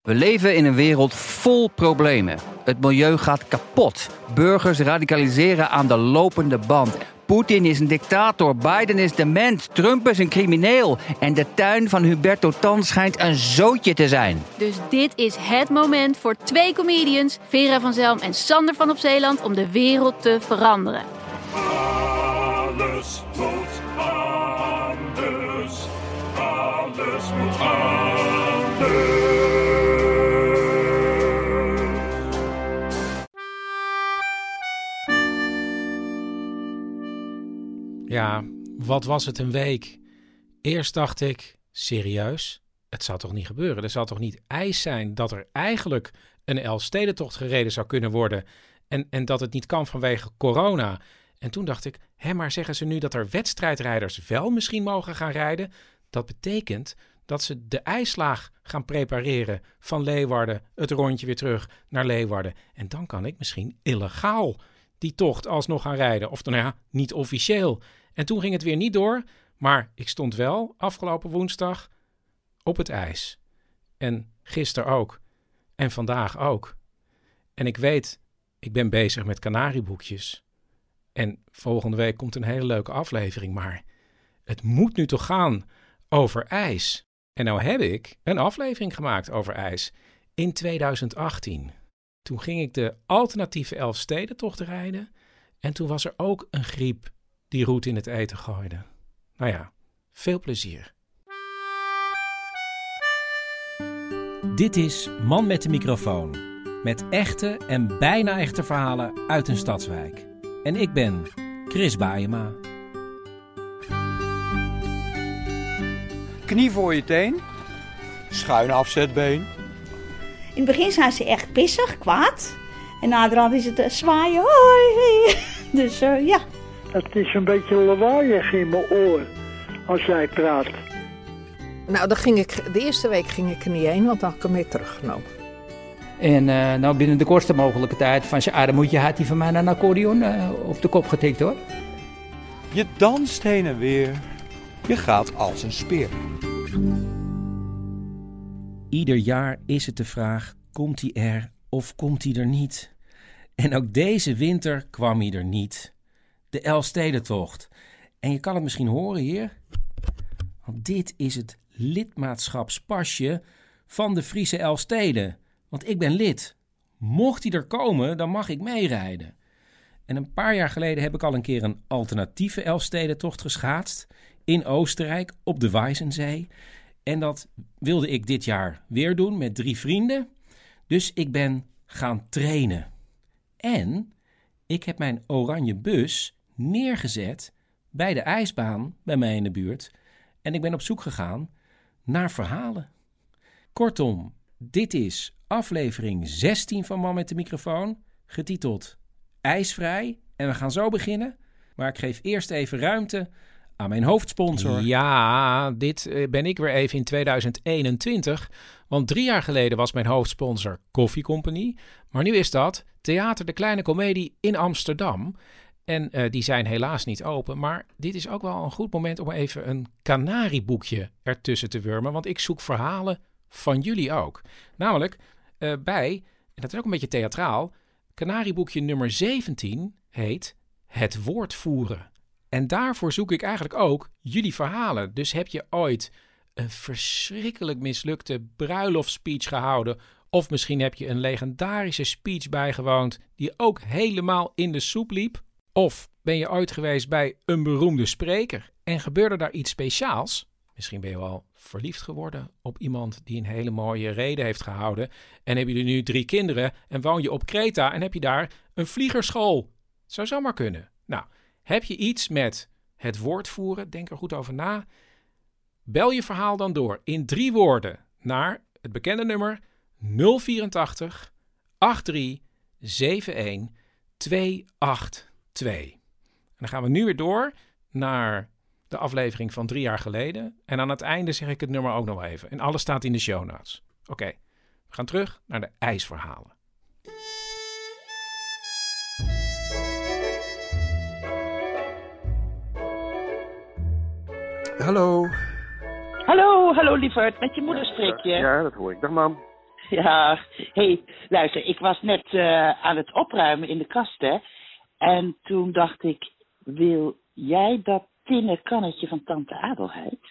We leven in een wereld vol problemen. Het milieu gaat kapot. Burgers radicaliseren aan de lopende band. Poetin is een dictator, Biden is dement, Trump is een crimineel. En de tuin van Huberto Tan schijnt een zootje te zijn. Dus dit is het moment voor 2 comedians, Vera van Zelm en Sander van op Zeeland, om de wereld te veranderen. Alles moet anders. Alles moet anders. Ja, wat was het een week. Eerst dacht ik, serieus? Het zou toch niet gebeuren? Er zal toch niet eis zijn dat er eigenlijk een Elfstedentocht gereden zou kunnen worden en dat het niet kan vanwege corona. En toen dacht ik, maar zeggen ze nu dat er wedstrijdrijders wel misschien mogen gaan rijden? Dat betekent dat ze de ijslaag gaan prepareren van Leeuwarden, het rondje weer terug naar Leeuwarden. En dan kan ik misschien illegaal die tocht alsnog gaan rijden. Of niet officieel. En toen ging het weer niet door, maar ik stond wel afgelopen woensdag op het ijs. En gisteren ook. En vandaag ook. En ik weet, ik ben bezig met kanarieboekjes. En volgende week komt een hele leuke aflevering, maar het moet nu toch gaan over ijs. En nou heb ik een aflevering gemaakt over ijs in 2018. Toen ging ik de alternatieve Elfstedentocht rijden en toen was er ook een griep die roet in het eten gooide. Nou ja, veel plezier. Dit is Man met de microfoon. Met echte en bijna echte verhalen uit een stadswijk. En ik ben Chris Baeyema. Knie voor je teen. Schuin afzetbeen. In het begin zijn ze echt pissig, kwaad. En naderhand is het zwaaien. Hoi. Dus ja. Het is een beetje lawaaiig in mijn oor als jij praat. Nou, de eerste week ging ik er niet heen, want dan had ik hem mee teruggenomen. En nou binnen de kortste mogelijke tijd van zijn armoedje had hij van mij een accordeon op de kop getikt hoor. Je danst heen en weer. Je gaat als een speer. Ieder jaar is het de vraag, komt hij er of komt hij er niet? En ook deze winter kwam hij er niet. De Elfstedentocht. En je kan het misschien horen hier. Want dit is het lidmaatschapspasje van de Friese Elfsteden. Want ik ben lid. Mocht hij er komen, dan mag ik meerijden. En een paar jaar geleden heb ik al een keer een alternatieve Elfstedentocht geschaatst. In Oostenrijk, op de Weissensee. En dat wilde ik dit jaar weer doen met 3 vrienden. Dus ik ben gaan trainen. En ik heb mijn oranje bus neergezet bij de ijsbaan bij mij in de buurt. En ik ben op zoek gegaan naar verhalen. Kortom, dit is aflevering 16 van Man met de microfoon, getiteld IJsvrij. En we gaan zo beginnen, maar ik geef eerst even ruimte aan mijn hoofdsponsor. Ja, dit ben ik weer even in 2021. Want 3 jaar geleden was mijn hoofdsponsor Koffie Company. Maar nu is dat Theater de Kleine Comedie in Amsterdam. En die zijn helaas niet open. Maar dit is ook wel een goed moment om even een kanarieboekje ertussen te wurmen. Want ik zoek verhalen van jullie ook. Namelijk bij, en dat is ook een beetje theatraal, kanarieboekje nummer 17 heet Het Woord Voeren. En daarvoor zoek ik eigenlijk ook jullie verhalen. Dus heb je ooit een verschrikkelijk mislukte bruiloftsspeech gehouden, of misschien heb je een legendarische speech bijgewoond die ook helemaal in de soep liep? Of ben je ooit geweest bij een beroemde spreker en gebeurde daar iets speciaals? Misschien ben je wel verliefd geworden op iemand die een hele mooie rede heeft gehouden. En hebben jullie nu 3 kinderen en woon je op Kreta en heb je daar een vliegerschool. Het zou zomaar kunnen. Nou, heb je iets met het woord voeren? Denk er goed over na. Bel je verhaal dan door in 3 woorden naar het bekende nummer 084 83 71 282. En dan gaan we nu weer door naar de aflevering van 3 jaar geleden. En aan het einde zeg ik het nummer ook nog even. En alles staat in de show notes. Oké, we gaan terug naar de ijsverhalen. Hallo. Hallo lieverd. Met je moeder spreek je. Ja, dat hoor ik. Dag mam. Ja, luister, ik was net aan het opruimen in de kast, hè. En toen dacht ik, wil jij dat tinnen kannetje van tante Adelheid?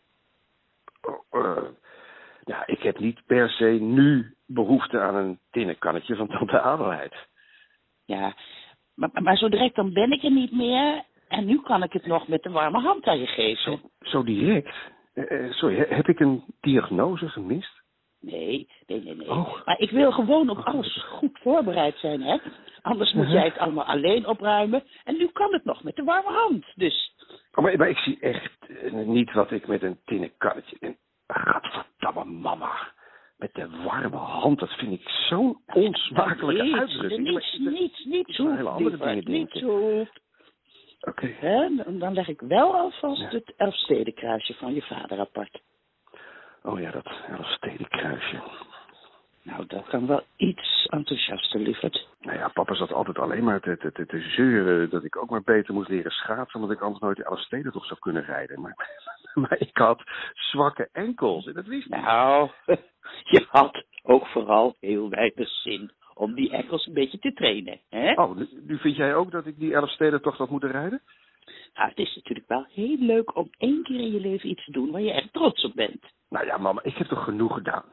Ja, ik heb niet per se nu behoefte aan een tinnen kannetje van tante Adelheid. Ja, maar zo direct dan ben ik er niet meer. En nu kan ik het nog met de warme hand aan je geven. Zo direct? Sorry, heb ik een diagnose gemist? Nee. Oh. Maar ik wil gewoon op alles goed voorbereid zijn, hè. Anders moet jij het allemaal alleen opruimen. En nu kan het nog met de warme hand, dus. Oh, maar ik zie echt niet wat ik met een tinnen kannetje... Gadverdamme mama. Met de warme hand, dat vind ik zo'n onsmakelijke uitdrukking. Niet zo. Hele andere dingen niet zo. Oké. Dan leg ik wel alvast het Elfstedenkruisje van je vader apart. Oh ja, dat Elfstedenkruisje. Nou, dat kan wel iets enthousiaster, lieverd. Nou ja, papa zat altijd alleen maar te zeuren dat ik ook maar beter moest leren schaatsen, omdat ik anders nooit de Elfsteden toch zou kunnen rijden. Maar ik had zwakke enkels en dat wist ik. Nou, je had ook vooral heel weinig zin om die enkels een beetje te trainen, hè? Oh, nu vind jij ook dat ik die Elfsteden toch had moeten rijden? Nou, het is natuurlijk wel heel leuk om 1 keer in je leven iets te doen waar je echt trots op bent. Nou ja, mama, ik heb toch genoeg gedaan.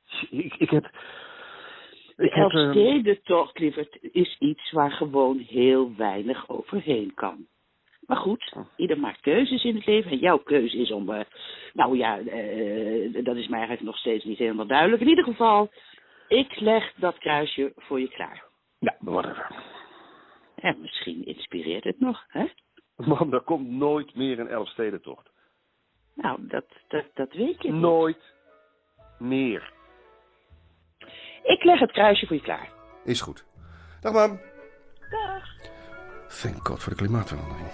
De Elfstedentocht, lieverd, is iets waar gewoon heel weinig overheen kan. Maar goed, ieder maakt keuzes in het leven. En jouw keuze is om... dat is mij eigenlijk nog steeds niet helemaal duidelijk. In ieder geval, ik leg dat kruisje voor je klaar. Ja, whatever. En misschien inspireert het nog, hè? Mam, er komt nooit meer een Elfstedentocht. Nou, dat weet je niet. Nooit meer. Ik leg het kruisje voor je klaar. Is goed. Dag, mam. Dag. Thank God voor de klimaatverandering.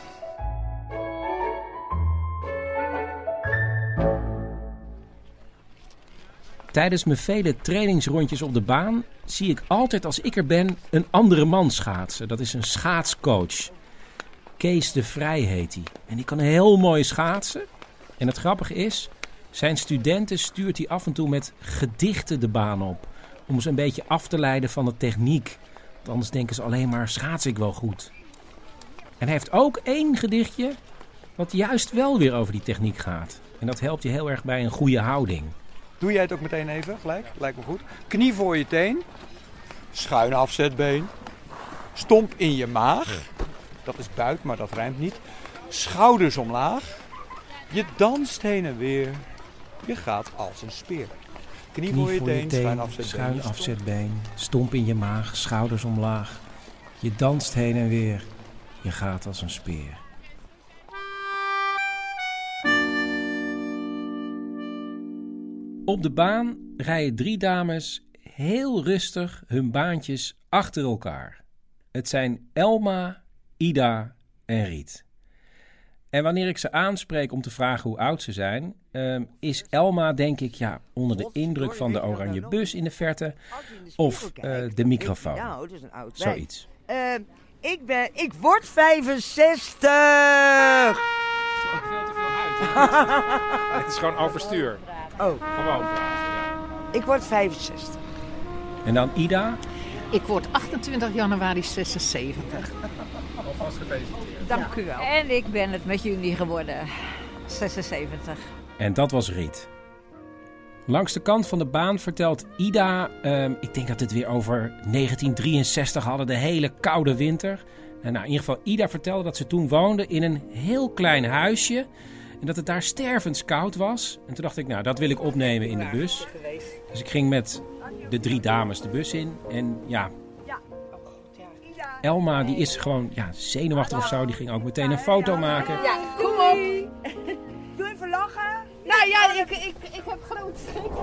Tijdens mijn vele trainingsrondjes op de baan zie ik altijd als ik er ben een andere man schaatsen. Dat is een schaatscoach. Kees de Vrij heet hij. En die kan heel mooi schaatsen. En het grappige is, zijn studenten stuurt hij af en toe met gedichten de baan op. Om ze een beetje af te leiden van de techniek. Want anders denken ze alleen maar, schaats ik wel goed. En hij heeft ook 1 gedichtje wat juist wel weer over die techniek gaat. En dat helpt je heel erg bij een goede houding. Doe jij het ook meteen even, gelijk? Lijkt me goed. Knie voor je teen. Schuin afzetbeen. Stomp in je maag. Dat is buik, maar dat rijmt niet. Schouders omlaag. Je danst heen en weer. Je gaat als een speer. Knie voor je teen, schuin afzetbeen. Stomp in je maag, schouders omlaag. Je danst heen en weer. Je gaat als een speer. Op de baan rijden 3 dames heel rustig hun baantjes achter elkaar. Het zijn Elma, Ida en Riet. En wanneer ik ze aanspreek om te vragen hoe oud ze zijn, is Elma denk ik onder de indruk van de oranje bus in de verte of de microfoon. Nou, dat is een oud Zoiets. Ik word 65! Ik veel te veel uit. Het is gewoon overstuur. Oh. Gewoon praten, ja. Ik word 65. En dan Ida? Ik word 28 januari 76. Alvast gefeliciteerd. Dank u wel. En ik ben het met jullie geworden. 76. En dat was Riet. Langs de kant van de baan vertelt Ida... ik denk dat het weer over 1963 hadden, de hele koude winter. En in ieder geval, Ida vertelde dat ze toen woonde in een heel klein huisje. En dat het daar stervenskoud was. En toen dacht ik, dat wil ik opnemen in de bus. Dus ik ging met de 3 dames de bus in. En Elma die is gewoon zenuwachtig of zo. Die ging ook meteen een foto maken. Ja, kom op. Doe even lachen. Nou ja, ik heb groot schrik.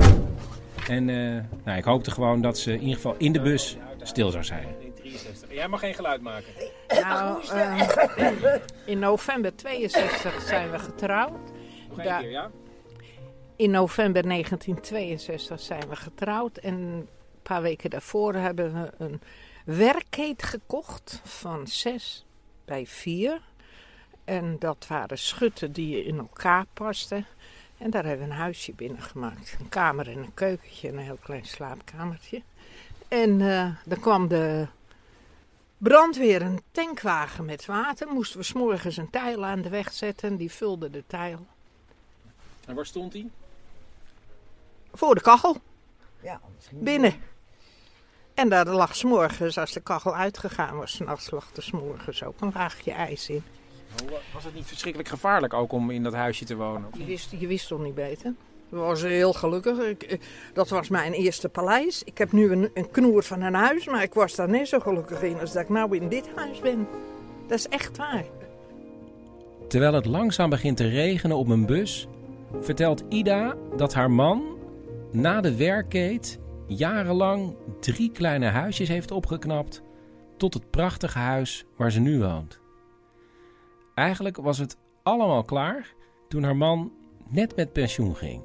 En ik hoopte gewoon dat ze in ieder geval in de bus stil zou zijn. Jij mag geen geluid maken. Nou, in november 62 zijn we getrouwd. Nog een keer, ja? In november 1962 zijn we getrouwd. En een paar weken daarvoor hebben we een werkkeet gekocht van 6 bij 4. En dat waren schutten die in elkaar pasten. En daar hebben we een huisje binnen gemaakt. Een kamer en een keukentje en een heel klein slaapkamertje. En dan kwam de brandweer een tankwagen met water. Moesten we 's morgens een tijl aan de weg zetten. Die vulde de tijl. En waar stond hij? Voor de kachel. Ja, binnen. En daar lag 's morgens, als de kachel uitgegaan was, 's nachts lag er 's morgens ook een laagje ijs in. Was het niet verschrikkelijk gevaarlijk ook om in dat huisje te wonen? Je wist toch niet beter? We waren heel gelukkig. Dat was mijn eerste paleis. Ik heb nu een knoer van een huis, maar ik was daar net zo gelukkig in als dat ik nou in dit huis ben. Dat is echt waar. Terwijl het langzaam begint te regenen op een bus, vertelt Ida dat haar man na de werkkeet jarenlang 3 kleine huisjes heeft opgeknapt tot het prachtige huis waar ze nu woont. Eigenlijk was het allemaal klaar toen haar man net met pensioen ging.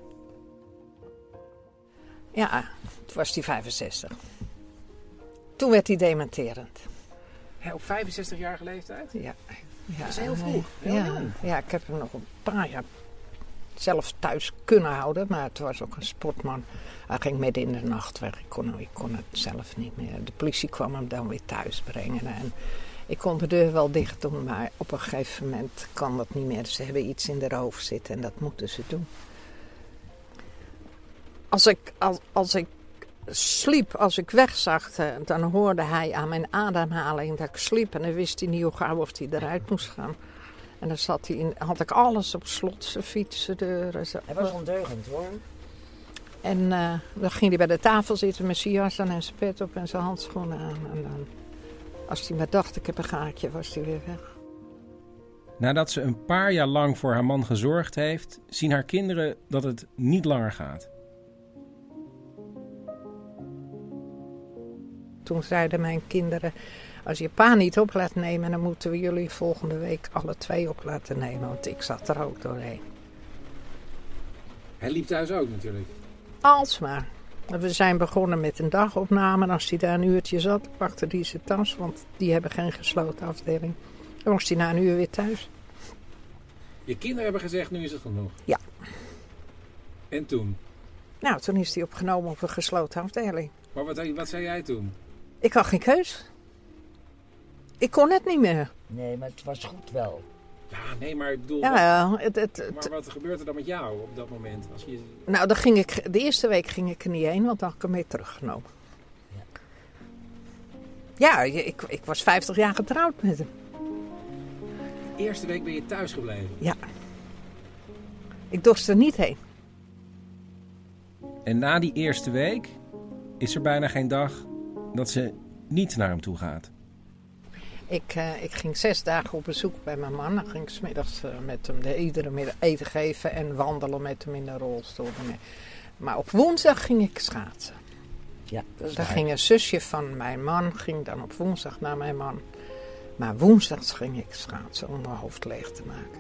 Ja, toen was hij 65. Toen werd hij dementerend. Op 65-jarige leeftijd? Ja. Dat is heel vroeg. Heel jong. Ja, ik heb hem nog een paar jaar zelf thuis kunnen houden. Maar het was ook een sportman. Hij ging midden in de nacht weg. Ik kon het zelf niet meer. De politie kwam hem dan weer thuis brengen. En ik kon de deur wel dicht doen, maar op een gegeven moment kan dat niet meer. Ze hebben iets in haar hoofd zitten en dat moeten ze doen. Als ik sliep, als ik wegzag, dan hoorde hij aan mijn ademhaling dat ik sliep. En dan wist hij niet hoe gauw of hij eruit moest gaan. En dan had ik alles op slot, zijn fiets, zijn deuren. Hij was ondeugend hoor. En dan ging hij bij de tafel zitten met zijn jas aan en zijn pet op en zijn handschoenen aan. En dan, als hij maar dacht, ik heb een gaatje, was hij weer weg. Nadat ze een paar jaar lang voor haar man gezorgd heeft, zien haar kinderen dat het niet langer gaat. Toen zeiden mijn kinderen, als je pa niet op laat nemen, dan moeten we jullie volgende week alle 2 op laten nemen. Want ik zat er ook doorheen. Hij liep thuis ook natuurlijk. Alsmaar. We zijn begonnen met een dagopname. En als hij daar een uurtje zat, pakte hij zijn tas. Want die hebben geen gesloten afdeling. Dan was hij na een uur weer thuis. Je kinderen hebben gezegd, nu is het genoeg? Ja. En toen? Nou, toen is hij opgenomen op een gesloten afdeling. Maar wat zei jij toen? Ik had geen keus. Ik kon het niet meer. Nee, maar het was goed wel. Ja, nee, maar ik bedoel... Ja, maar wat gebeurt er dan met jou op dat moment? Als je... Nou, de eerste week ging ik er niet heen, want dan had ik hem mee teruggenomen. Ja, ik was 50 jaar getrouwd met hem. De eerste week ben je thuis gebleven? Ja. Ik dorst er niet heen. En na die eerste week is er bijna geen dag dat ze niet naar hem toe gaat. Ik ging 6 dagen op bezoek bij mijn man. Dan ging ik 's middags met hem iedere middag eten geven en wandelen met hem in de rolstoel. Maar op woensdag ging ik schaatsen. Ja, Daar ging een zusje van mijn man, ging dan op woensdag naar mijn man. Maar woensdags ging ik schaatsen om mijn hoofd leeg te maken.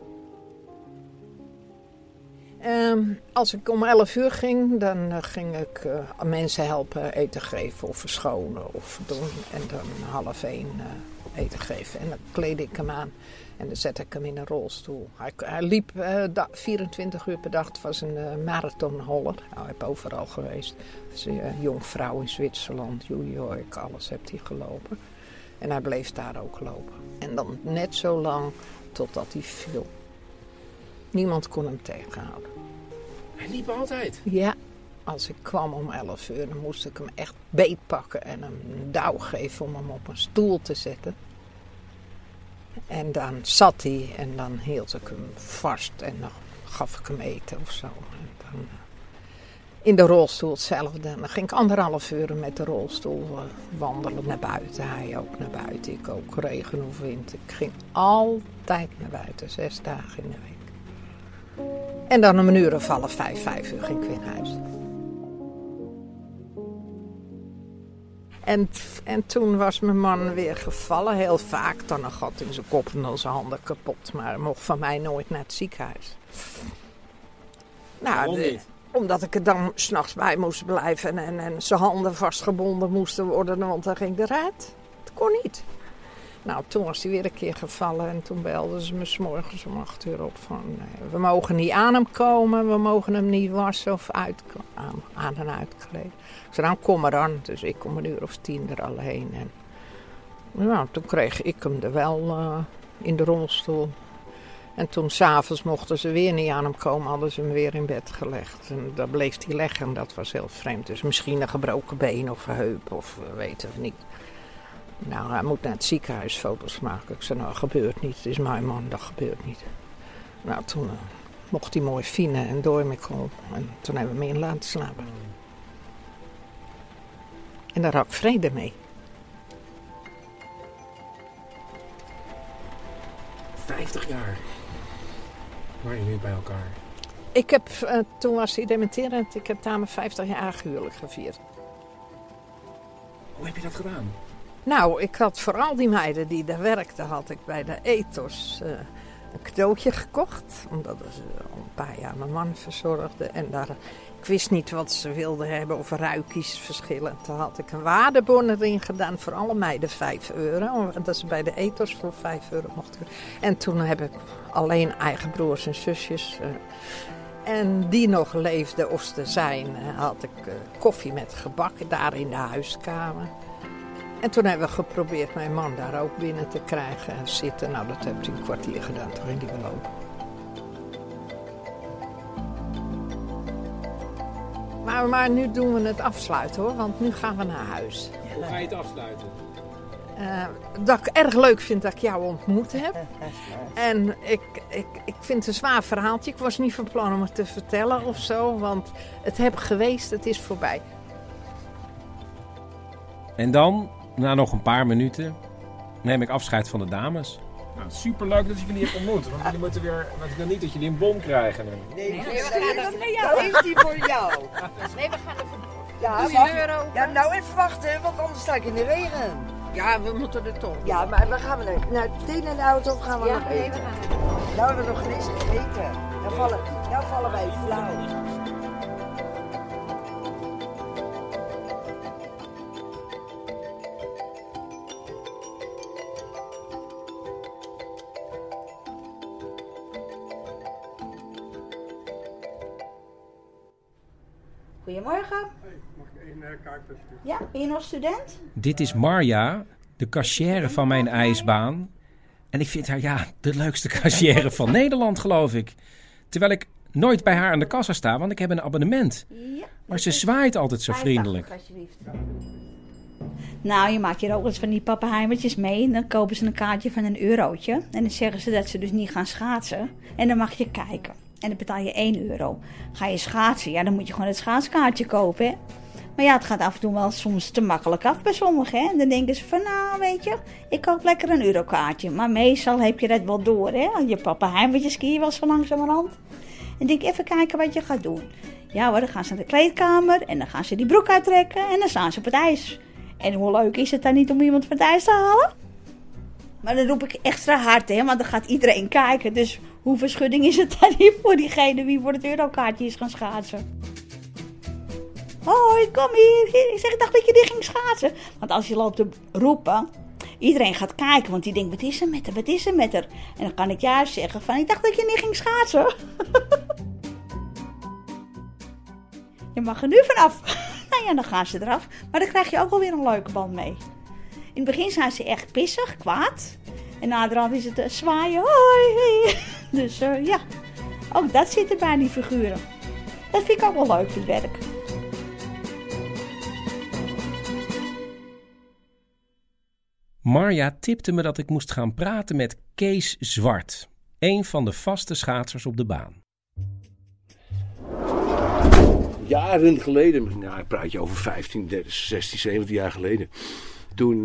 Als ik om 11 uur ging, dan ging ik mensen helpen eten geven of verschonen of doen. En dan 12:30 eten geven. En dan kleedde ik hem aan en dan zette ik hem in een rolstoel. Hij liep 24 uur per dag. Het was een marathonholler. Nou, hij heeft overal geweest. Dus een jong vrouw in Zwitserland, New York, alles heeft hij gelopen. En hij bleef daar ook lopen. En dan net zo lang totdat hij viel. Niemand kon hem tegenhouden. Hij liep altijd? Ja. Als ik kwam om 11 uur, dan moest ik hem echt beetpakken en hem een douw geven om hem op een stoel te zetten. En dan zat hij en dan hield ik hem vast en dan gaf ik hem eten of zo. En dan, in de rolstoel hetzelfde. Dan ging ik 1,5 uur met de rolstoel wandelen naar buiten. Hij ook naar buiten, ik ook, regen of wind. Ik ging altijd naar buiten, 6 dagen in de week. En dan om 4:30, 5 uur ging ik weer naar huis. En toen was mijn man weer gevallen, heel vaak. Dan een gat in zijn kop en dan zijn handen kapot. Maar hij mocht van mij nooit naar het ziekenhuis. Nou, omdat ik er dan 's nachts bij moest blijven en zijn handen vastgebonden moesten worden, want dan ging hij eruit. Dat kon niet. Nou, toen was hij weer een keer gevallen en toen belden ze me 's morgens om 8 uur op van... we mogen niet aan hem komen, we mogen hem niet wassen of aan en uitkleden. Ik zei, nou kom maar dan. Dus ik kom 10:00 er al heen. En nou, toen kreeg ik hem er wel in de rolstoel. En toen 's avonds mochten ze weer niet aan hem komen, hadden ze hem weer in bed gelegd. En daar bleef hij leggen en dat was heel vreemd. Dus misschien een gebroken been of een heup of weten we niet. Nou, hij moet naar het ziekenhuis foto's maken. Ik zei, nou, dat gebeurt niet. Het is mijn man, dat gebeurt niet. Nou, toen mocht hij morfine en Doormicol. En toen hebben we hem in laten slapen. En daar had ik vrede mee. 50 jaar waren jullie bij elkaar. Ik heb, toen was hij dementerend, ik heb daar mijn 50-jarig huwelijk gevierd. Hoe heb je dat gedaan? Nou, ik had voor al die meiden die daar werkten, had ik bij de Ethos een cadeautje gekocht. Omdat ze al een paar jaar mijn man verzorgde. En daar, ik wist niet wat ze wilden hebben of ruikies verschillend. Toen had ik een waardebon erin gedaan voor alle meiden €5. Dat ze bij de Ethos voor €5 mochten. En toen heb ik alleen eigen broers en zusjes... en die nog leefden of ze zijn, had ik koffie met gebak daar in de huiskamer. En toen hebben we geprobeerd mijn man daar ook binnen te krijgen en zitten. Nou, dat heb ik een kwartier gedaan, toen ging hij weer lopen. Maar nu doen we het afsluiten hoor, want nu gaan we naar huis. Hoe ga je het afsluiten? Dat ik erg leuk vind dat ik jou ontmoet heb. En ik vind het een zwaar verhaaltje. Ik was niet van plan om het te vertellen of zo, want het heb geweest, het is voorbij. En dan, na nog een paar minuten, neem ik afscheid van de dames. Nou, superleuk dat je jullie hebt ontmoet. Want jullie moeten weer, want ik wil niet dat jullie een bom krijgen. Nee, we gaan naar jou. Dat is die voor jou. Nee, we gaan ervoor. Ja, €1 ja, nou even wachten, want anders sta ik in de regen. Ja, we moeten er toch. Ja, maar dan gaan we naar meteen in de auto of gaan we nog eten? Nee, we gaan Nou hebben we nog geen eens gegeten. Nou vallen wij flauw. Goedemorgen. Mag ik één kaart alsjeblieft? Ja, ben je nog student? Dit is Marja, de cashier van mijn ijsbaan. En ik vind haar, de leukste cashier van Nederland, geloof ik. Terwijl ik nooit bij haar aan de kassa sta, want ik heb een abonnement. Ja. Maar ze zwaait altijd zo vriendelijk. Alsjeblieft. Nou, je maakt hier ook eens van die pappenheimertjes mee. En dan kopen ze een kaartje van €1. En dan zeggen ze dat ze dus niet gaan schaatsen. En dan mag je kijken. En dan betaal je €1. Ga je schaatsen, ja, dan moet je gewoon het schaatskaartje kopen, hè. Maar ja, het gaat af en toe wel soms te makkelijk af bij sommigen, hè. En dan denken ze van, nou, weet je, ik koop lekker een eurokaartje. Maar meestal heb je dat wel door, hè. Je pappenheimertjes ski je wel zo langzamerhand. En denk even kijken wat je gaat doen. Ja hoor, dan gaan ze naar de kleedkamer en dan gaan ze die broek uittrekken en dan staan ze op het ijs. En hoe leuk is het dan niet om iemand van het ijs te halen? Maar dan roep ik extra hard, hè, want dan gaat iedereen kijken. Dus hoeveel schudding is het dan niet voor diegene wie voor het eurokaartje is gaan schaatsen? Hoi, kom hier. Ik dacht dat je die ging schaatsen. Want als je loopt te roepen, iedereen gaat kijken, want die denkt, wat is er met haar, wat is er met haar? En dan kan ik juist zeggen van, ik dacht dat je niet ging schaatsen. Je mag er nu vanaf. Nou ja, dan gaan ze eraf. Maar dan krijg je ook alweer een leuke band mee. In het begin zijn ze echt pissig, kwaad. En naderhand is het zwaaien. Hoi. Dus ja, ook dat zit er bij die figuren. Dat vind ik ook wel leuk, het werk. Marja tipte me dat ik moest gaan praten met Kees Zwart. Een van de vaste schaatsers op de baan. Jaren geleden, nou, ik praat je over 15, 30, 16, 17 jaar geleden. Toen,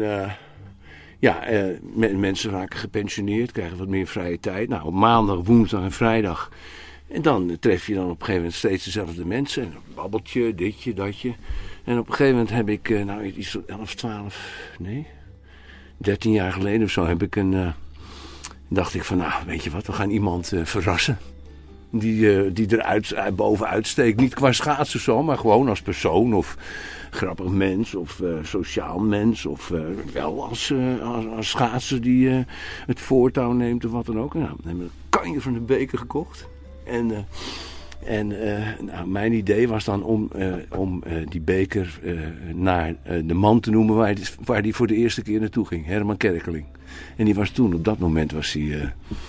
mensen raken gepensioneerd, krijgen wat meer vrije tijd. Nou, op maandag, woensdag en vrijdag. En dan tref je dan op een gegeven moment steeds dezelfde mensen. En een babbeltje, ditje, datje. En op een gegeven moment heb ik, iets 11, 12, nee, 13 jaar geleden of zo, dacht ik van, nou, weet je wat, we gaan iemand verrassen. die er bovenuit steekt. Niet qua schaatsen zo, maar gewoon als persoon of grappig mens of sociaal mens. Of wel als schaatser die het voortouw neemt of wat dan ook. Nou, dan hebben we een kanje van de beker gekocht. En mijn idee was dan om die beker naar de man te noemen waar die voor de eerste keer naartoe ging. Herman Kerkeling. En die was toen, op dat moment was hij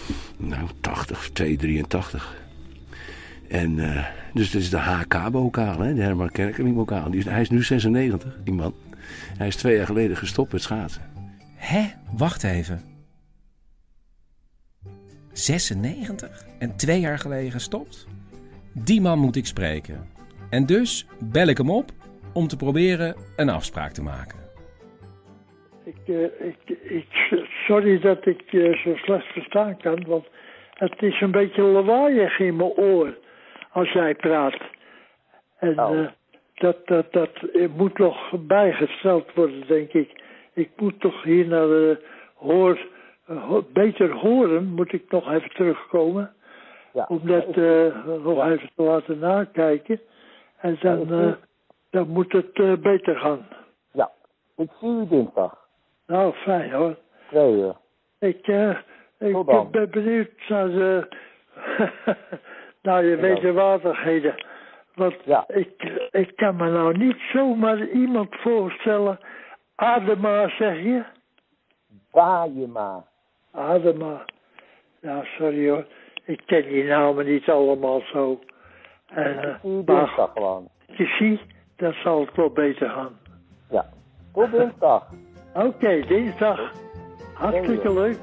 83. En dus dat is de HK-bokaal, de Herman Kerkeling-bokaal. Hij is nu 96, die man. Hij is 2 jaar geleden gestopt met schaatsen. Hè? Wacht even. 96? En 2 jaar geleden gestopt? Die man moet ik spreken. En dus bel ik hem op om te proberen een afspraak te maken. Sorry dat ik zo slecht verstaan kan, want het is een beetje lawaaiig in mijn oor als jij praat. En dat moet nog bijgesteld worden, denk ik. Ik moet toch hier naar de beter horen, moet ik nog even terugkomen. Ja. Om dat nog even te laten nakijken. En dan moet het beter gaan. Ja, ik zie u dinsdag. Nou, fijn hoor. 2 uur. Ik ben benieuwd naar naar je wederwaardigheden. Want ik kan me nou niet zomaar iemand voorstellen. Adema, zeg je? Bajema. Adema. Ja, sorry hoor. Ik ken die namen niet allemaal zo. Dinsdag gewoon. Je ziet, dan zal het wel beter gaan. Ja, tot dinsdag. Oké, dinsdag. Hartstikke leuk.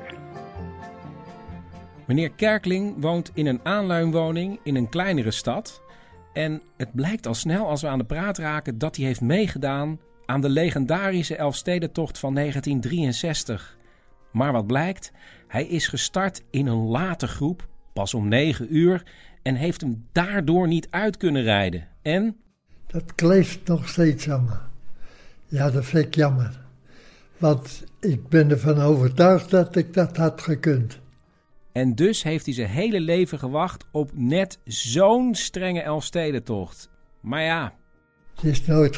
Meneer Kerkeling woont in een aanluinwoning in een kleinere stad. En het blijkt al snel als we aan de praat raken dat hij heeft meegedaan aan de legendarische Elfstedentocht van 1963. Maar wat blijkt? Hij is gestart in een late groep, pas om 9 uur, en heeft hem daardoor niet uit kunnen rijden. En? Dat kleeft nog steeds aan me. Ja, dat vind ik jammer. Want ik ben ervan overtuigd dat ik dat had gekund. En dus heeft hij zijn hele leven gewacht op net zo'n strenge Elfstedentocht. Maar ja. Die is nooit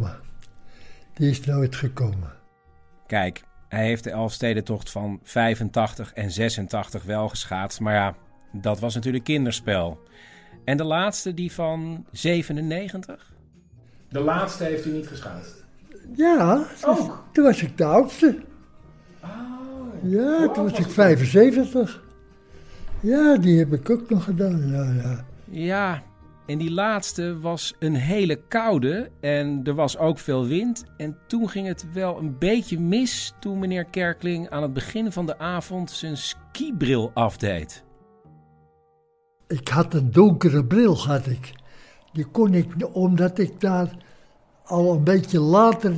gekomen. Kijk, hij heeft de Elfstedentocht van 85 en 86 wel geschaatst. Maar ja, dat was natuurlijk kinderspel. En de laatste, die van 97? De laatste heeft u niet geschaatst? Ja, toen was ik de oudste. Oh. Ja, toen was ik 75. Ja, die heb ik ook nog gedaan, ja. Ja, en die laatste was een hele koude en er was ook veel wind. En toen ging het wel een beetje mis toen meneer Kerkeling aan het begin van de avond zijn skibril afdeed. Ik had een donkere bril, Die kon ik, omdat ik daar al een beetje later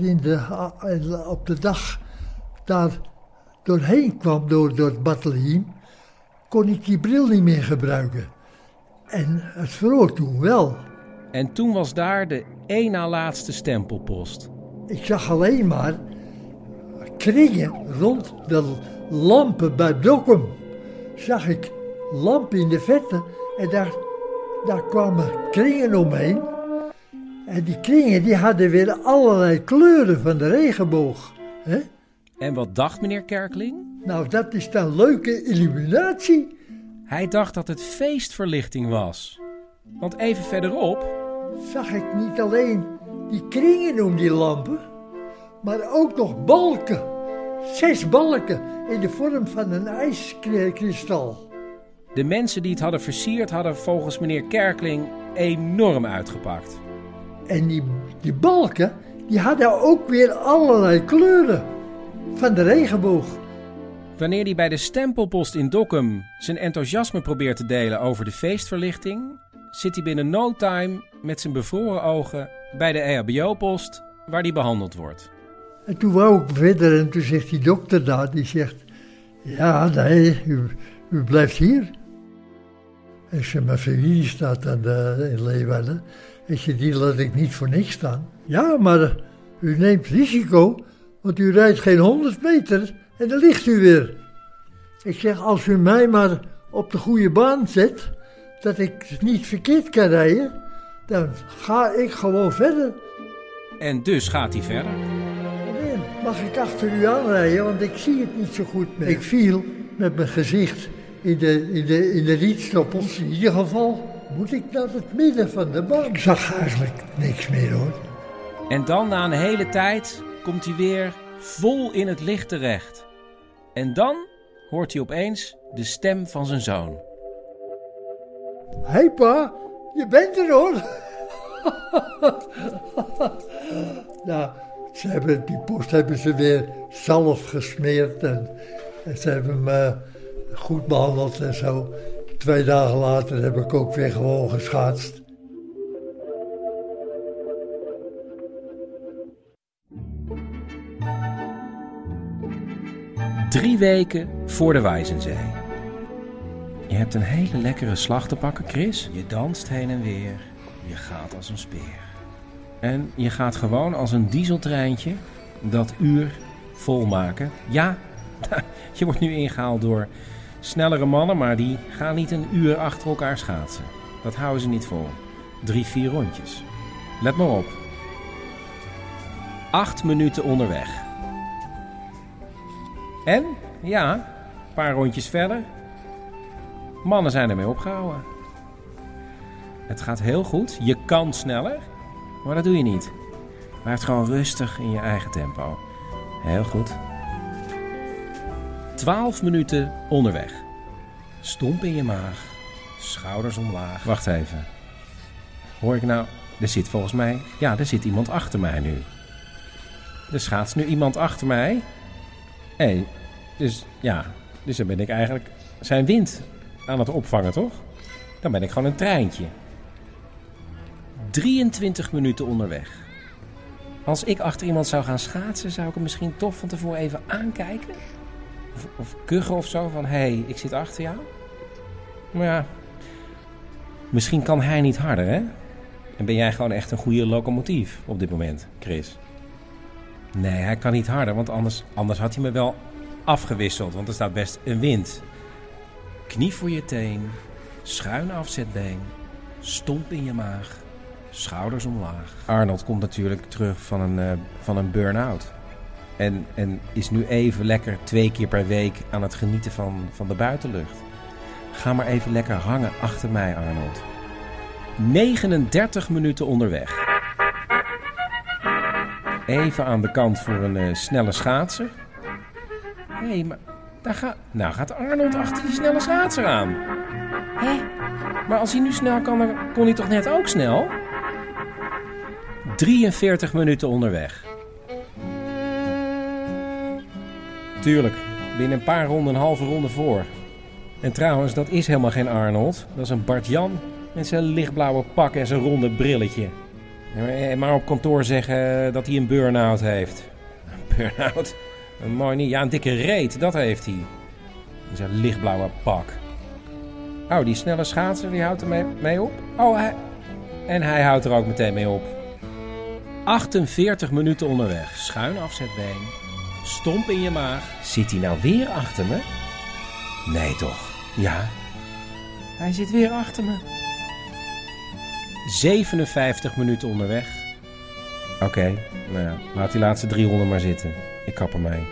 op de dag daar doorheen kwam, door het bataljon, kon ik die bril niet meer gebruiken. En het vroor toen wel. En toen was daar de één na laatste stempelpost. Ik zag alleen maar kringen rond de lampen bij Dokkum. Zag ik lampen in de vette en daar kwamen kringen omheen. En die kringen die hadden weer allerlei kleuren van de regenboog. Hè? En wat dacht meneer Kerkeling? Nou, dat is dan leuke illuminatie. Hij dacht dat het feestverlichting was. Want even verderop zag ik niet alleen die kringen om die lampen, maar ook nog balken. 6 balken in de vorm van een ijskristal. De mensen die het hadden versierd hadden volgens meneer Kerkeling enorm uitgepakt. En die balken, die hadden ook weer allerlei kleuren van de regenboog. Wanneer hij bij de stempelpost in Dokkum zijn enthousiasme probeert te delen over de feestverlichting, zit hij binnen no time met zijn bevroren ogen bij de EHBO-post waar hij behandeld wordt. En toen wou ik verder en toen zegt die dokter daar, die zegt, ja nee, u blijft hier. Ik zeg, mijn familie staat in Leeuwarden. Ik zeg, die laat ik niet voor niks staan. Ja, maar u neemt risico, want u rijdt geen 100 meter en dan ligt u weer. Ik zeg, als u mij maar op de goede baan zet, dat ik niet verkeerd kan rijden, dan ga ik gewoon verder. En dus gaat hij verder. Meneer, mag ik achter u aanrijden, want ik zie het niet zo goed meer. Ik viel met mijn gezicht in de rietstoppels. In ieder geval moet ik naar het midden van de baan. Ik zag eigenlijk niks meer, hoor. En dan na een hele tijd komt hij weer vol in het licht terecht. En dan hoort hij opeens de stem van zijn zoon. Hé pa, je bent er hoor. Nou, die post hebben ze weer zalf gesmeerd en ze hebben me goed behandeld en zo. 2 dagen later heb ik ook weer gewoon geschaatst. Drie weken voor de Wijzenzee. Je hebt een hele lekkere slag te pakken, Chris. Je danst heen en weer. Je gaat als een speer. En je gaat gewoon als een dieseltreintje dat uur volmaken. Ja, je wordt nu ingehaald door snellere mannen, maar die gaan niet een uur achter elkaar schaatsen. Dat houden ze niet vol. 3-4 rondjes. Let maar op. 8 minuten onderweg. En, ja, een paar rondjes verder. Mannen zijn ermee opgehouden. Het gaat heel goed. Je kan sneller, maar dat doe je niet. Blijf gewoon rustig in je eigen tempo. Heel goed. 12 minuten onderweg. Stomp in je maag. Schouders omlaag. Wacht even. Hoor ik nou... Er zit volgens mij... Ja, er zit iemand achter mij nu. Er schaatst nu iemand achter mij. Hé, dus dan ben ik eigenlijk zijn wind aan het opvangen, toch? Dan ben ik gewoon een treintje. 23 minuten onderweg. Als ik achter iemand zou gaan schaatsen, zou ik hem misschien toch van tevoren even aankijken. Of kuchen of zo, van hé, ik zit achter jou. Maar ja, misschien kan hij niet harder, hè? En ben jij gewoon echt een goede locomotief op dit moment, Chris? Nee, hij kan niet harder, want anders had hij me wel afgewisseld. Want er staat best een wind. Knie voor je teen, schuin afzetbeen, stomp in je maag, schouders omlaag. Arnold komt natuurlijk terug van een burn-out. En is nu even lekker 2 keer per week aan het genieten van de buitenlucht. Ga maar even lekker hangen achter mij, Arnold. 39 minuten onderweg. Even aan de kant voor een snelle schaatser. Hé, maar daar gaat Arnold achter die snelle schaatser aan. Hé, maar als hij nu snel kan, dan kon hij toch net ook snel? 43 minuten onderweg. Tuurlijk, binnen een paar ronden, een halve ronde voor. En trouwens, dat is helemaal geen Arnold. Dat is een Bart-Jan met zijn lichtblauwe pak en zijn ronde brilletje. Maar op kantoor zeggen dat hij een burn-out heeft. Een burn-out? Mooi niet. Ja, een dikke reet, dat heeft hij. In zijn lichtblauwe pak. Oh, die snelle schaatser, die houdt er mee op? Oh, hij houdt er ook meteen mee op. 48 minuten onderweg. Schuin afzetbeen. Stomp in je maag. Zit hij nou weer achter me? Nee toch? Ja. Hij zit weer achter me. 57 minuten onderweg. Oké, nou ja, laat die laatste 3 ronden maar zitten. Ik kap ermee.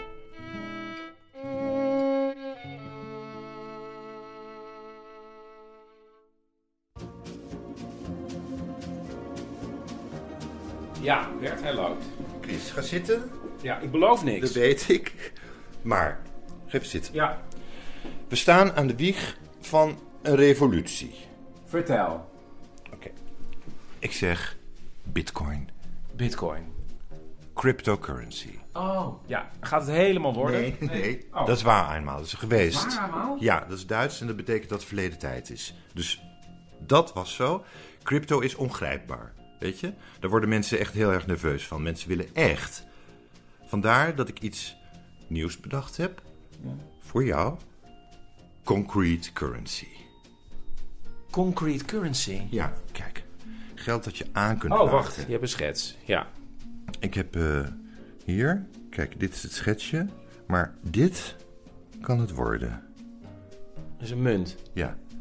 Ja, Bert, hij loopt. Chris, ga zitten. Ja, ik beloof niks. Dat weet ik. Maar, ga even zitten. Ja. We staan aan de wieg van een revolutie. Vertel. Oké. Ik zeg Bitcoin. Bitcoin. Cryptocurrency. Oh, ja. Gaat het helemaal worden? Nee. Oh. Dat is waar eenmaal. Dat is geweest. Waar eenmaal? Ja, dat is Duits en dat betekent dat het verleden tijd is. Dus dat was zo. Crypto is ongrijpbaar. Weet je? Daar worden mensen echt heel erg nerveus van. Mensen willen echt. Vandaar dat ik iets nieuws bedacht heb. Ja. Voor jou. Concrete currency. Concrete currency? Ja, kijk. Geld dat je aan kunt vragen. Oh, wacht. Je hebt een schets. Ja. Ik heb hier... Kijk, dit is het schetsje. Maar dit kan het worden. Dat is een munt. Ja.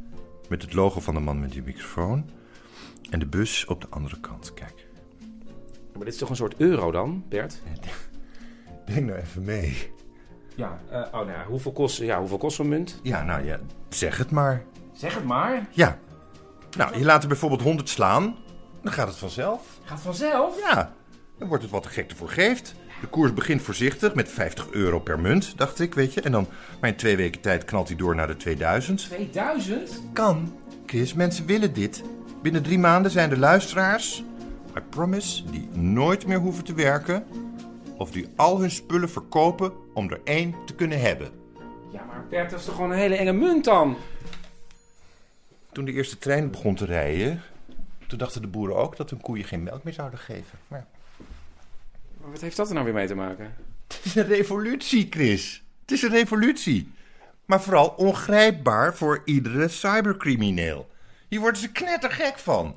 Met het logo van de man met die microfoon. En de bus op de andere kant, kijk. Maar dit is toch een soort euro dan, Bert? Denk nou even mee. Ja, hoeveel kost zo'n munt? Ja, zeg het maar. Zeg het maar? Ja. Nou, je laat er bijvoorbeeld 100 slaan. Dan gaat het vanzelf. Gaat vanzelf? Ja. Dan wordt het wat de gek ervoor geeft. De koers begint voorzichtig met €50 per munt, dacht ik, weet je. En dan, maar in 2 weken tijd knalt hij door naar de 2000. 2000? Kan. Chris, mensen willen dit. Binnen 3 maanden zijn de luisteraars, I promise, die nooit meer hoeven te werken. Of die al hun spullen verkopen om er 1 te kunnen hebben. Ja, maar Bert, dat is toch gewoon een hele enge munt dan? Toen de eerste trein begon te rijden, toen dachten de boeren ook dat hun koeien geen melk meer zouden geven. Maar wat heeft dat er nou weer mee te maken? Het is een revolutie, Chris. Het is een revolutie. Maar vooral ongrijpbaar voor iedere cybercrimineel. Hier worden ze knettergek van.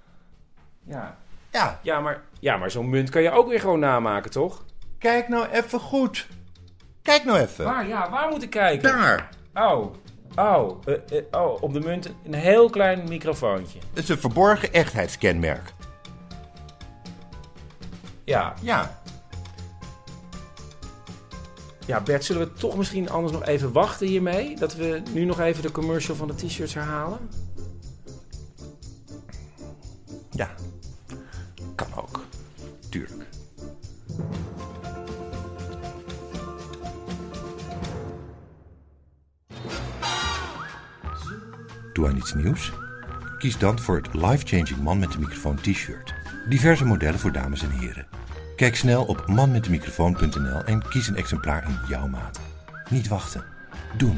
Ja, maar zo'n munt kan je ook weer gewoon namaken, toch? Kijk nou even goed. Kijk nou even. Waar moet ik kijken? Daar. Op de munt een heel klein microfoontje. Het is een verborgen echtheidskenmerk. Ja. Ja. Ja, Bert, zullen we toch misschien anders nog even wachten hiermee? Dat we nu nog even de commercial van de t-shirts herhalen? Ja. Kan ook. Tuurlijk. Doe aan iets nieuws? Kies dan voor het Life-Changing Man met de Microfoon t-shirt. Diverse modellen voor dames en heren. Kijk snel op manmetdemicrofoon.nl en kies een exemplaar in jouw maat. Niet wachten. Doen.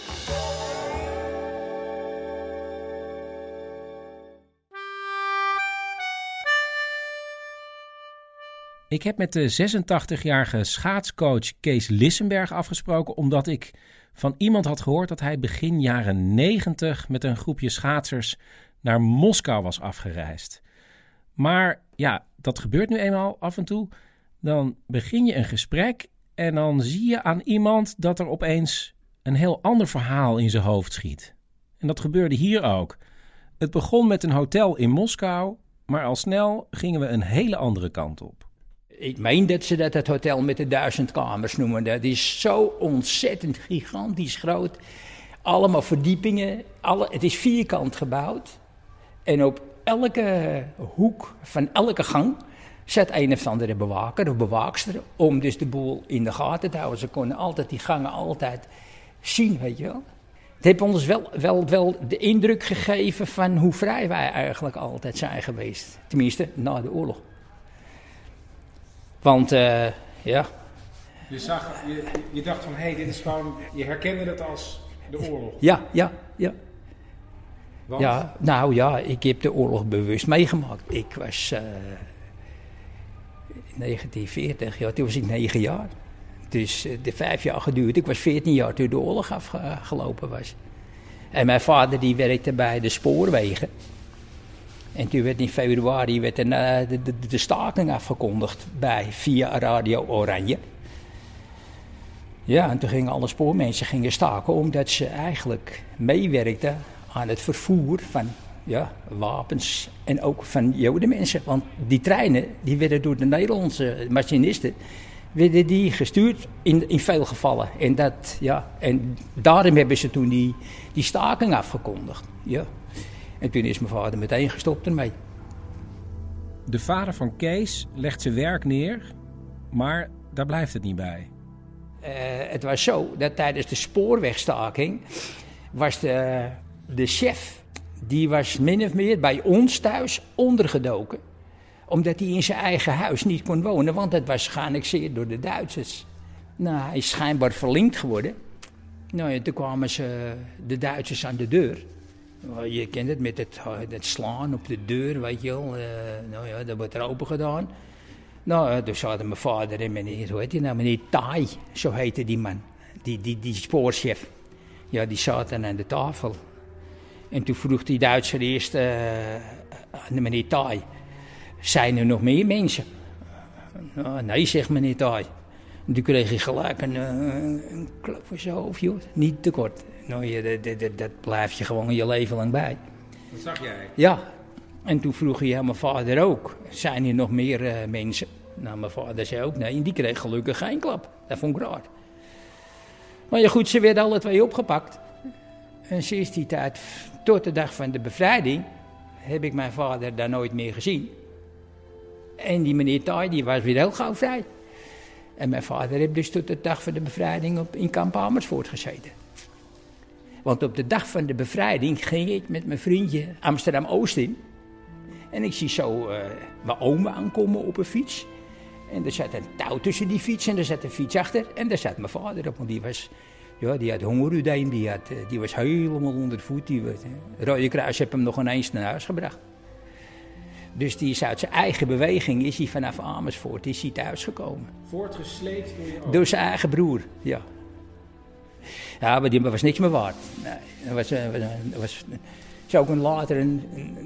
Ik heb met de 86-jarige schaatscoach Kees Lissenberg afgesproken omdat ik van iemand had gehoord dat hij begin jaren 90 met een groepje schaatsers naar Moskou was afgereisd. Maar ja, dat gebeurt nu eenmaal af en toe. Dan begin je een gesprek en dan zie je aan iemand dat er opeens een heel ander verhaal in zijn hoofd schiet. En dat gebeurde hier ook. Het begon met een hotel in Moskou, maar al snel gingen we een hele andere kant op. Ik meen dat ze dat het hotel met de 1000 kamers noemen. Dat is zo ontzettend gigantisch groot. Allemaal verdiepingen. Het is vierkant gebouwd. En op elke hoek van elke gang zat een of andere bewaker of bewaakster om dus de boel in de gaten te houden. Ze konden altijd die gangen altijd zien, weet je wel. Het heeft ons wel de indruk gegeven van hoe vrij wij eigenlijk altijd zijn geweest. Tenminste, na de oorlog. Want, ja... Je dacht van, dit is gewoon... Je herkende het als de oorlog. Ja. Want? Ja, nou ja, ik heb de oorlog bewust meegemaakt. Ik was... 1940, toen was ik 9 jaar. Dus de 5 jaar geduurd. Ik was 14 jaar toen de oorlog afgelopen was. En mijn vader die werkte bij de spoorwegen. En toen werd in februari de staking afgekondigd via Radio Oranje. Ja, en toen gingen alle spoormensen staken omdat ze eigenlijk meewerkten aan het vervoer van wapens en ook van Jodenmensen. Want die treinen die werden door de Nederlandse machinisten gestuurd in veel gevallen. En daarom hebben ze toen die staking afgekondigd. Ja. En toen is mijn vader meteen gestopt ermee. De vader van Kees legt zijn werk neer, maar daar blijft het niet bij. Het was zo dat tijdens de spoorwegstaking was de chef, die was min of meer bij ons thuis ondergedoken. Omdat hij in zijn eigen huis niet kon wonen, want het was geannexeerd door de Duitsers. Nou, hij is schijnbaar verlinkt geworden. Nou ja, toen kwamen de Duitsers aan de deur. Je kent het met het slaan op de deur, weet je wel. Dat wordt er open gedaan. Nou, toen zaten mijn vader en meneer Tai, zo heette die man. Die spoorchef. Ja, die zaten aan de tafel. En toen vroeg die Duitser eerst aan meneer Tai, zijn er nog meer mensen? Nou, nee, zegt meneer Tai. En toen kreeg ik gelijk een klap voor zijn hoofd, joh. Niet te kort. Nou, dat blijf je gewoon je leven lang bij. Dat zag jij? Ja. En toen vroeg hij aan mijn vader ook, zijn hier nog meer mensen? Nou, mijn vader zei ook nee, en die kreeg gelukkig geen klap. Dat vond ik raar. Maar ja goed, ze werden alle twee opgepakt. En sinds die tijd, tot de dag van de bevrijding, heb ik mijn vader daar nooit meer gezien. En die meneer Taai, die was weer heel gauw vrij. En mijn vader heeft dus tot de dag van de bevrijding in kamp Amersfoort gezeten. Want op de dag van de bevrijding ging ik met mijn vriendje Amsterdam-Oost in. En ik zie zo mijn oma aankomen op een fiets. En er zat een touw tussen die fiets en er zat een fiets achter. En daar zat mijn vader op, want die had hongerudijn, die was helemaal onder de voet. Rode Kruis heeft hem nog ineens naar huis gebracht. Dus die is uit zijn eigen beweging, is hij vanaf Amersfoort thuisgekomen. Voortgesleept door je oom? Door zijn eigen broer, ja. Ja, maar die was niks meer waard. Nee, was ook later een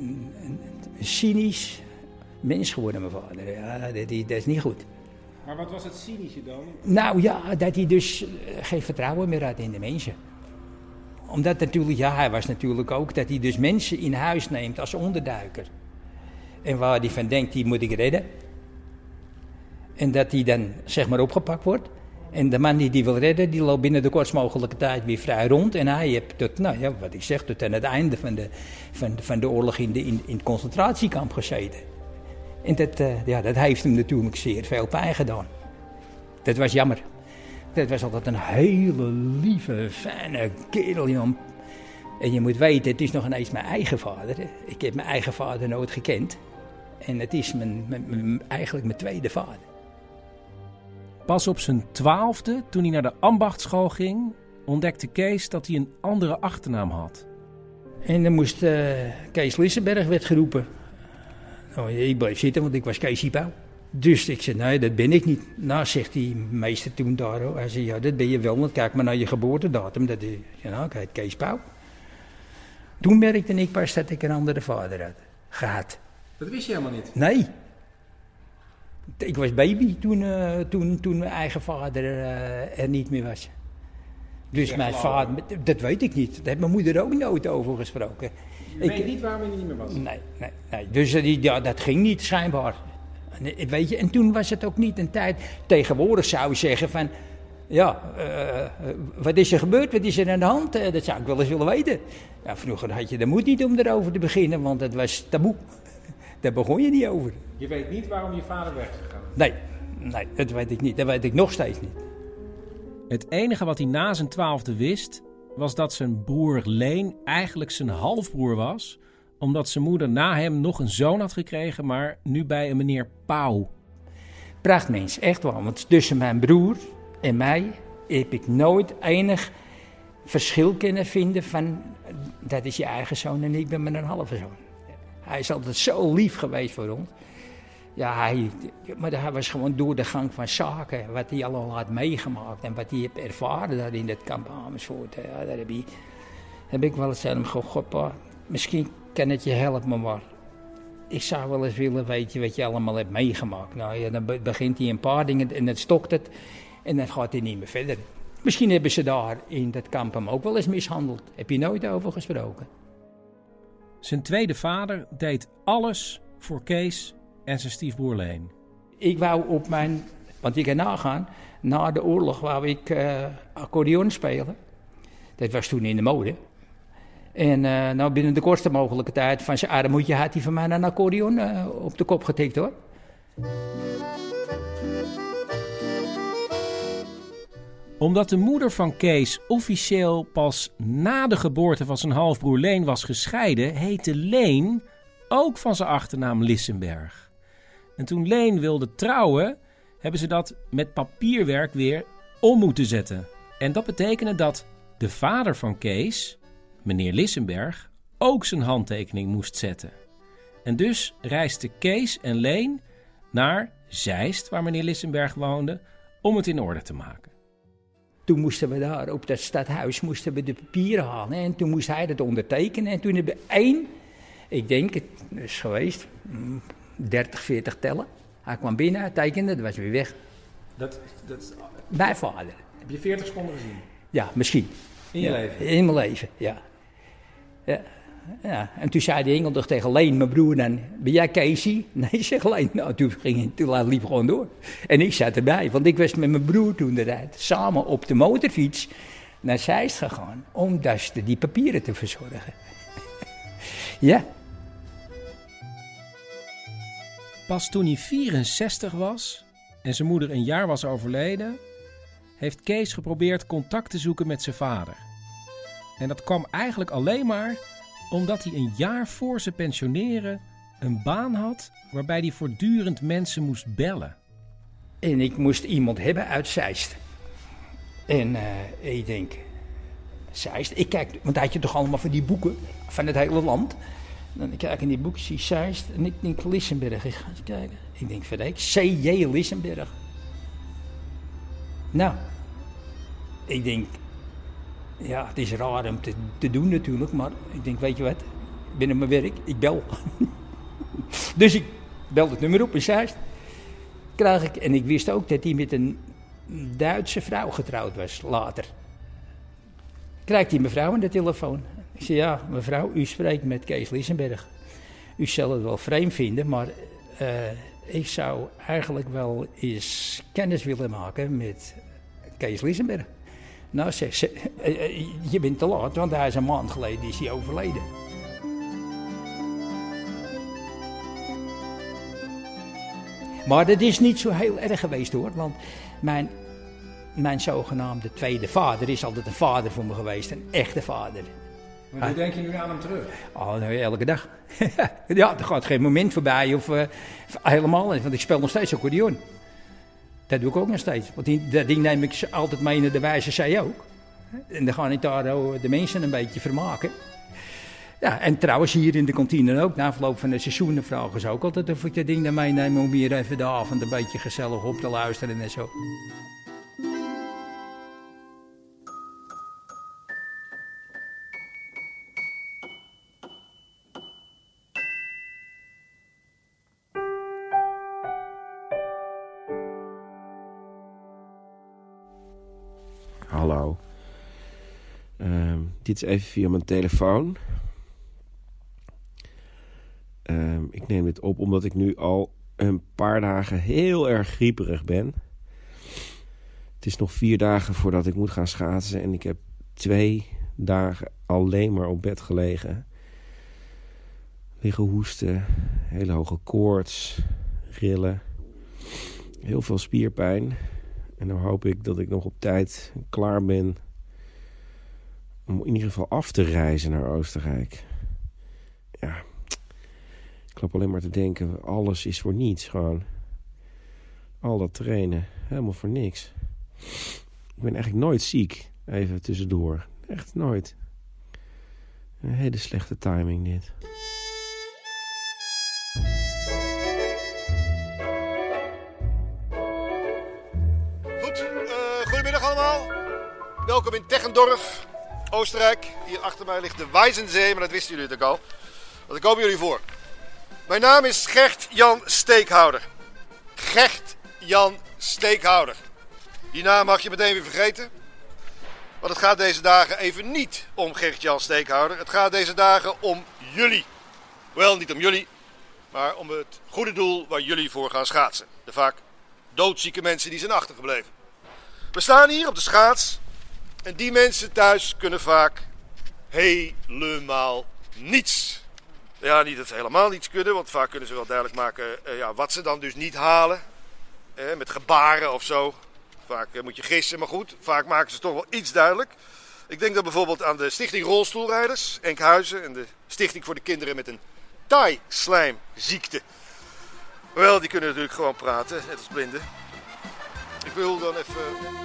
cynisch mens geworden, mijn vader. Ja, dat is niet goed. Maar wat was het cynische dan? Nou ja, dat hij dus geen vertrouwen meer had in de mensen. Omdat natuurlijk, hij was natuurlijk ook dat hij dus mensen in huis neemt als onderduiker. En waar hij van denkt, die moet ik redden. En dat hij dan, zeg maar, opgepakt wordt. En de man die wil redden, die loopt binnen de kortst mogelijke tijd weer vrij rond. En hij heeft tot, wat ik zeg, tot aan het einde van de oorlog in het concentratiekamp gezeten. En dat heeft hem natuurlijk zeer veel pijn gedaan. Dat was jammer. Dat was altijd een hele lieve, fijne kerel, jongen. En je moet weten, het is nog ineens mijn eigen vader. Ik heb mijn eigen vader nooit gekend. En het is eigenlijk mijn tweede vader. Pas op zijn 12e, toen hij naar de ambachtschool ging, ontdekte Kees dat hij een andere achternaam had. En dan moest Kees Lissenberg werd geroepen. Nou, ik bleef zitten, want ik was Keesie Pauw. Dus ik zei, nee, dat ben ik niet. Nou, zegt die meester toen daar, hij zei, ja, dat ben je wel, want kijk maar naar je geboortedatum. Dat is, ik heet Kees Pauw. Toen merkte ik pas dat ik een andere vader had gehad. Dat wist je helemaal niet? Nee. Ik was baby toen mijn eigen vader er niet meer was. Dus mijn vader, dat weet ik niet. Daar heeft mijn moeder ook nooit over gesproken. Je weet niet waarom hij niet meer was? Nee. Dus dat ging niet, schijnbaar. Weet je, en toen was het ook niet een tijd. Tegenwoordig zou je zeggen van, wat is er gebeurd? Wat is er aan de hand? Dat zou ik wel eens willen weten. Ja, vroeger had je de moed niet om erover te beginnen, want het was taboe. Daar begon je niet over. Je weet niet waarom je vader weg is gegaan? Nee, dat weet ik niet. Dat weet ik nog steeds niet. Het enige wat hij na zijn 12e wist, was dat zijn broer Leen eigenlijk zijn halfbroer was, omdat zijn moeder na hem nog een zoon had gekregen, maar nu bij een meneer Pauw. Prachtmens, echt wel. Want tussen mijn broer en mij heb ik nooit enig verschil kunnen vinden van, dat is je eigen zoon en ik ben mijn halve zoon. Hij is altijd zo lief geweest voor ons. Ja, maar hij was gewoon door de gang van zaken, wat hij allemaal had meegemaakt en wat hij heeft ervaren daar in het kamp Amersfoort. Ja, daar heb ik wel eens aan hem gezegd, pa, misschien kan het je helpen, maar ik zou wel eens willen weten wat je allemaal hebt meegemaakt. Nou ja, dan begint hij een paar dingen en dan stokt het en dan gaat hij niet meer verder. Misschien hebben ze daar in dat kamp hem ook wel eens mishandeld. Heb je nooit over gesproken? Zijn tweede vader deed alles voor Kees en zijn stiefbroer Leen. Ik wou want ik kan nagaan, na de oorlog wou ik accordeon spelen. Dat was toen in de mode. En binnen de kortste mogelijke tijd van zijn armoedje had hij van mij een accordeon op de kop getikt, hoor. Omdat de moeder van Kees officieel pas na de geboorte van zijn halfbroer Leen was gescheiden, heette Leen ook van zijn achternaam Lissenberg. En toen Leen wilde trouwen, hebben ze dat met papierwerk weer om moeten zetten. En dat betekende dat de vader van Kees, meneer Lissenberg, ook zijn handtekening moest zetten. En dus reisden Kees en Leen naar Zeist, waar meneer Lissenberg woonde, om het in orde te maken. Toen moesten we daar op dat stadhuis de papieren halen en toen moest hij dat ondertekenen. En toen hebben we ik denk het is geweest, 30, 40 tellen. Hij kwam binnen, hij tekende, dat was weer weg. Mijn vader. Heb je 40 seconden gezien? Ja, misschien. In je leven? In mijn leven, ja. Ja. En toen zei de Engel tegen Leen, mijn broer, dan, ben jij Casey? Nee, zeg Leen. Nou, toen liep gewoon door. En ik zat erbij, want ik was met mijn broer toen samen op de motorfiets naar Zeist gegaan om dus die papieren te verzorgen. Ja. Pas toen hij 64 was en zijn moeder een jaar was overleden, heeft Kees geprobeerd contact te zoeken met zijn vader. En dat kwam eigenlijk alleen maar omdat hij een jaar voor zijn pensioneren een baan had waarbij hij voortdurend mensen moest bellen. En ik moest iemand hebben uit Zeist. En ik denk, Zeist, ik kijk, want had je toch allemaal van die boeken van het hele land. Dan kijk ik in die boeken, zie Zeist en ik denk Lissenberg. Ik ga eens kijken. Ik denk, verrek, C.J. Lissenberg. Nou, ik denk, ja, het is raar om te doen natuurlijk, maar ik denk, weet je wat, binnen mijn werk, ik bel. Dus ik bel het nummer op in Zeist. Krijg ik, en ik wist ook dat hij met een Duitse vrouw getrouwd was, later. Krijgt die mevrouw aan de telefoon. Ik zei, ja, mevrouw, u spreekt met Kees Lissenberg. U zal het wel vreemd vinden, maar ik zou eigenlijk wel eens kennis willen maken met Kees Lissenberg. Nou, zegt ze, je bent te laat, want hij is een maand geleden is hij overleden. Maar dat is niet zo heel erg geweest hoor, want mijn zogenaamde tweede vader is altijd een vader voor me geweest, een echte vader. Maar hoe denk je nu aan hem terug? Oh, nou, elke dag. Ja, er gaat geen moment voorbij of helemaal niet, want ik speel nog steeds accordeon. Dat doe ik ook nog steeds, want dat ding neem ik altijd mee naar de Wijze Zee ook. En dan ga ik daar de mensen een beetje vermaken. Ja, en trouwens hier in de kantine ook, na afloop van het seizoen vragen ze ook altijd of ik dat ding naar meeneem om hier even de avond een beetje gezellig op te luisteren en zo. Hallo. Dit is even via mijn telefoon. Ik neem dit op omdat ik nu al een paar dagen heel erg grieperig ben. Het is nog 4 dagen voordat ik moet gaan schaatsen en ik heb 2 dagen alleen maar op bed gelegen. Liggen hoesten, hele hoge koorts, rillen, heel veel spierpijn. En dan hoop ik dat ik nog op tijd klaar ben om in ieder geval af te reizen naar Oostenrijk. Ja, ik loop alleen maar te denken, alles is voor niets gewoon. Al dat trainen, helemaal voor niks. Ik ben eigenlijk nooit ziek, even tussendoor. Echt nooit. Een hele slechte timing dit. Goedemiddag allemaal. Welkom in Teckendorf, Oostenrijk. Hier achter mij ligt de Weissensee, maar dat wisten jullie natuurlijk al. Want ik kom jullie voor. Mijn naam is Gert-Jan Steekhouder. Gert-Jan Steekhouder. Die naam mag je meteen weer vergeten. Want het gaat deze dagen even niet om Gert-Jan Steekhouder. Het gaat deze dagen om jullie. Wel, niet om jullie, maar om het goede doel waar jullie voor gaan schaatsen. De vaak doodzieke mensen die zijn achtergebleven. We staan hier op de schaats en die mensen thuis kunnen vaak helemaal niets. Ja, niet dat ze helemaal niets kunnen, want vaak kunnen ze wel duidelijk maken wat ze dan dus niet halen. Met gebaren of zo. Vaak moet je gissen, maar goed, vaak maken ze toch wel iets duidelijk. Ik denk dan bijvoorbeeld aan de Stichting Rolstoelrijders, Enkhuizen, en de Stichting voor de Kinderen met een taaislijmziekte. Wel, die kunnen natuurlijk gewoon praten, net als blinden. Ik wil dan even...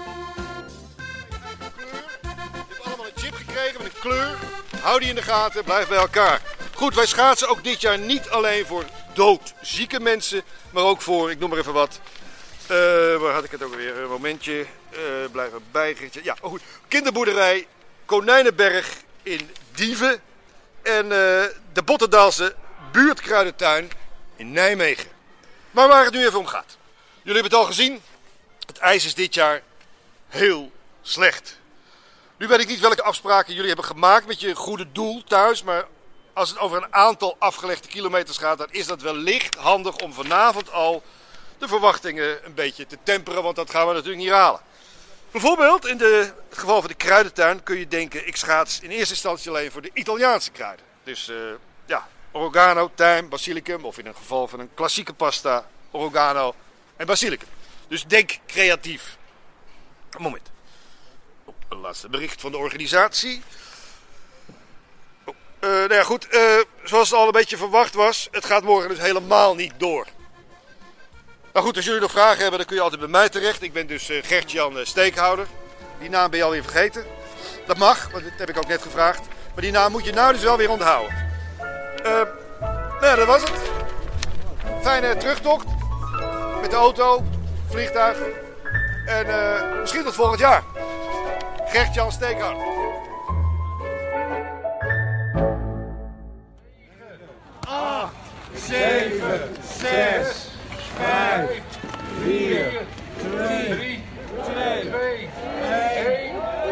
Je hebt allemaal een chip gekregen met een kleur. Hou die in de gaten, blijf bij elkaar. Goed, wij schaatsen ook dit jaar niet alleen voor doodzieke mensen, maar ook voor, ik noem maar even wat... waar had ik het ook weer? Een momentje. Blijf erbij. Ja, oh goed. Kinderboerderij Konijnenberg in Dieven. En de Bottendaalse buurtkruidentuin in Nijmegen. Maar waar het nu even om gaat. Jullie hebben het al gezien. Het ijs is dit jaar heel slecht. Nu weet ik niet welke afspraken jullie hebben gemaakt met je goede doel thuis, maar als het over een aantal afgelegde kilometers gaat, dan is dat wellicht handig om vanavond al de verwachtingen een beetje te temperen, want dat gaan we natuurlijk niet halen. Bijvoorbeeld in het geval van de kruidentuin kun je denken, ik schaats in eerste instantie alleen voor de Italiaanse kruiden. Dus oregano, thyme, basilicum, of in het geval van een klassieke pasta, oregano en basilicum. Dus denk creatief. Een moment. Een laatste bericht van de organisatie. Zoals het al een beetje verwacht was, het gaat morgen dus helemaal niet door. Nou goed, als jullie nog vragen hebben, dan kun je altijd bij mij terecht. Ik ben dus Gert-Jan Steekhouder. Die naam ben je alweer vergeten. Dat mag, want dat heb ik ook net gevraagd. Maar die naam moet je nou dus wel weer onthouden. Dat was het. Fijne terugtocht. Met de auto, vliegtuig. En misschien tot volgend jaar. Gert-Jan Steekhouder. 8, 7, 6, 5, 4, 3, 2, 1.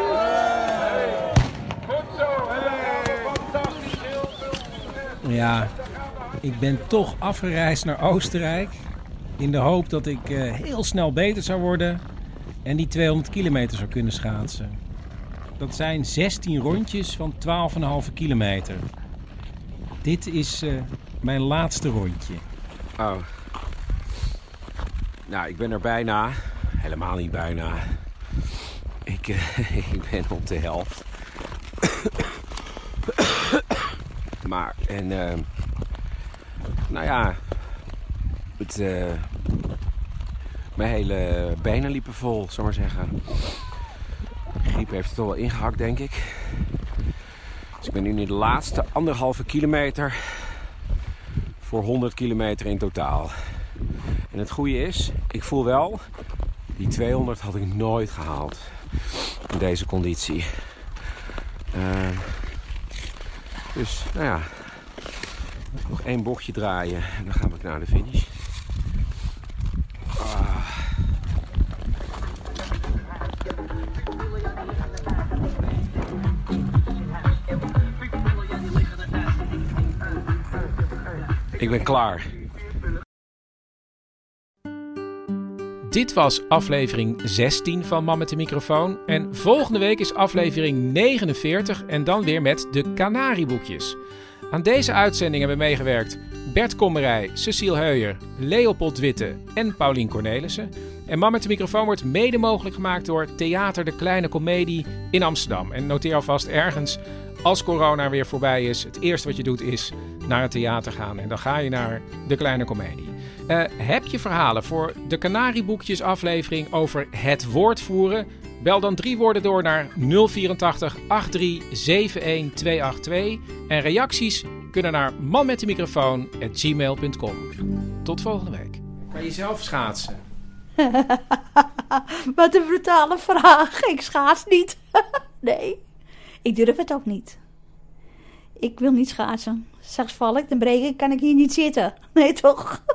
Goed zo, fantastisch, heel veel. Ja, ik ben toch afgereisd naar Oostenrijk. In de hoop dat ik heel snel beter zou worden en die 200 kilometer zou kunnen schaatsen. Dat zijn 16 rondjes van 12,5 kilometer. Dit is mijn laatste rondje. Oh. Nou, ik ben er bijna. Helemaal niet bijna. Ik ben op de helft. Maar, mijn hele benen liepen vol, zal maar zeggen. De griep heeft het toch wel ingehakt, denk ik. Dus ik ben nu in de laatste 1,5 kilometer voor 100 kilometer in totaal. En het goede is, ik voel wel, die 200 had ik nooit gehaald in deze conditie. Dus, nog 1 bochtje draaien en dan ga ik naar de finish. Ik ben klaar. Dit was aflevering 16 van Man met de Microfoon. En volgende week is aflevering 49 en dan weer met de Canarieboekjes. Aan deze uitzending hebben meegewerkt Bert Kommerij, Cecile Heuyer, Leopold Witte en Paulien Cornelissen. En Man met de Microfoon wordt mede mogelijk gemaakt door Theater de Kleine Comedie in Amsterdam. En noteer alvast ergens, als corona weer voorbij is, het eerste wat je doet is naar het theater gaan. En dan ga je naar de Kleine Comedie. Heb je verhalen voor de Canarieboekjes aflevering over het woordvoeren? Bel dan 3 woorden door naar 084 83 71 282. En reacties kunnen naar manmetdemicrofoon@gmail.com. Tot volgende week. Kan je zelf schaatsen? Wat een brutale vraag. Ik schaats niet. Nee, ik durf het ook niet. Ik wil niet schaatsen. Straks val ik, dan breek ik, kan ik hier niet zitten. Nee, toch?